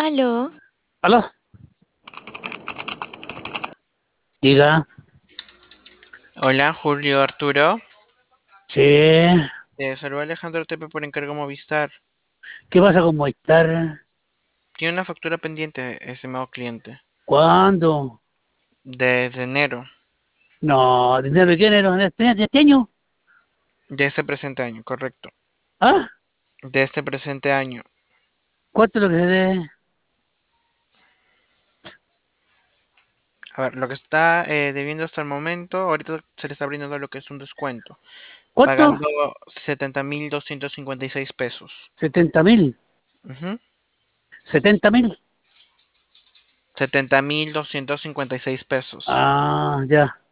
Aló, ¿Aló? Diga, hola Julio Arturo. sí. Saluda Alejandro Tepe por encargo Movistar. ¿Qué pasa con Movistar? Tiene una factura pendiente, estimado cliente, ¿Cuándo? desde enero No, ¿dinero de quién era? ¿De este año? de este presente año, correcto. ¿Ah? De este presente año. ¿Cuánto es lo que se debe? A ver, lo que está debiendo hasta el momento, ahorita se le está brindando lo que es un descuento, ¿Cuánto? pagando 70.256 pesos. 70.000. Ujú. 70.000. 70.256 pesos. Ah, ya.